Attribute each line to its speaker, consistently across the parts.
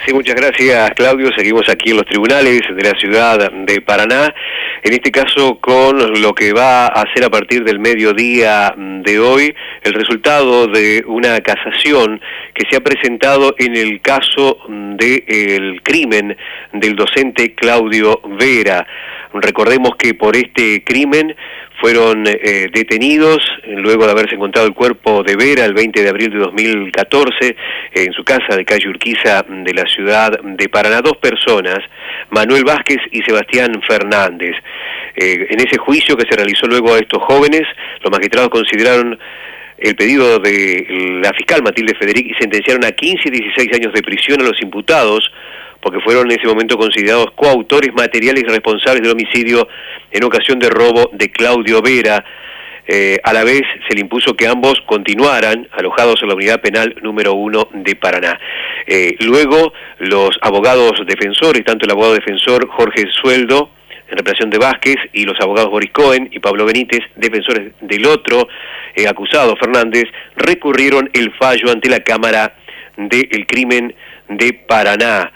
Speaker 1: Sí, muchas gracias, Claudio. Seguimos aquí en los tribunales de la ciudad de Paraná, en este caso con lo que va a ser a partir del mediodía de hoy el resultado de una casación que se ha presentado en el caso del crimen del docente Claudio Vera. Recordemos que por este crimen fueron detenidos luego de haberse encontrado el cuerpo de Vera el 20 de abril de 2014 en su casa de calle Urquiza de la ciudad de Paraná. Dos personas, Manuel Vázquez y Sebastián Fernández. En ese juicio que se realizó luego a estos jóvenes, los magistrados consideraron el pedido de la fiscal Matilde Federic y sentenciaron a 15 y 16 años de prisión a los imputados, porque fueron en ese momento considerados coautores materiales y responsables del homicidio en ocasión de robo de Claudio Vera. A la vez se le impuso que ambos continuaran alojados en la unidad penal número 1 de Paraná. Luego los abogados defensores, tanto el abogado defensor Jorge Sueldo, en representación de Vázquez, y los abogados Boris Cohen y Pablo Benítez, defensores del otro acusado, Fernández, recurrieron el fallo ante la Cámara del Crimen de Paraná.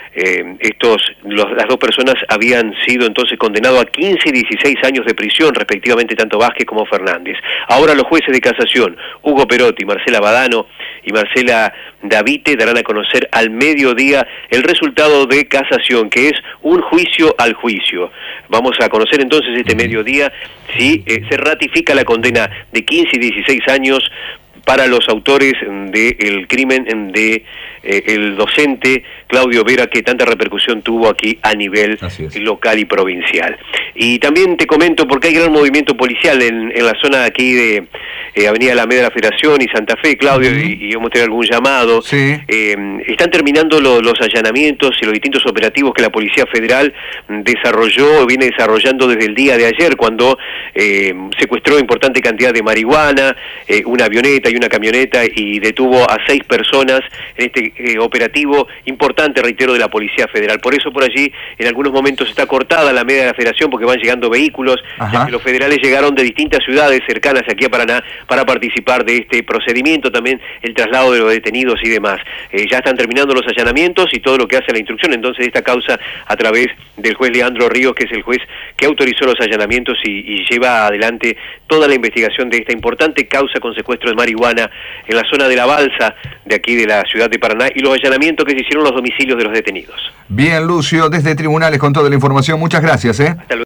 Speaker 1: Las dos personas habían sido entonces condenados a 15 y 16 años de prisión, respectivamente, tanto Vázquez como Fernández. Ahora los jueces de casación, Hugo Perotti, Marcela Badano y Marcela Davite, darán a conocer al mediodía el resultado de casación, que es un juicio al juicio. Vamos a conocer entonces este mediodía si se ratifica la condena de 15 y 16 años para los autores del crimen de el docente Claudio Vera, que tanta repercusión tuvo aquí a nivel local y provincial. Y también te comento, porque hay gran movimiento policial en la zona aquí de Avenida Alameda de la Federación y Santa Fe, Claudio, y vamos a tener algún llamado. Están terminando los allanamientos y los distintos operativos que la Policía Federal viene desarrollando desde el día de ayer, cuando secuestró importante cantidad de marihuana, una avioneta y una camioneta, y detuvo a 6 personas en este operativo importante, reitero, de la Policía Federal. Por eso por allí en algunos momentos está cortada la media de la Federación, porque van llegando vehículos, ya que los federales llegaron de distintas ciudades cercanas aquí a Paraná para participar de este procedimiento, también el traslado de los detenidos y demás. Ya están terminando los allanamientos y todo lo que hace la instrucción entonces de esta causa a través del juez Leandro Ríos, que es el juez que autorizó los allanamientos y lleva adelante toda la investigación de esta importante causa con secuestro de marihuana en la zona de la Balsa de aquí de la ciudad de Paraná, y los allanamientos que se hicieron los domicilios de los detenidos.
Speaker 2: Bien, Lucio, desde tribunales con toda la información. Muchas gracias.
Speaker 1: Hasta luego.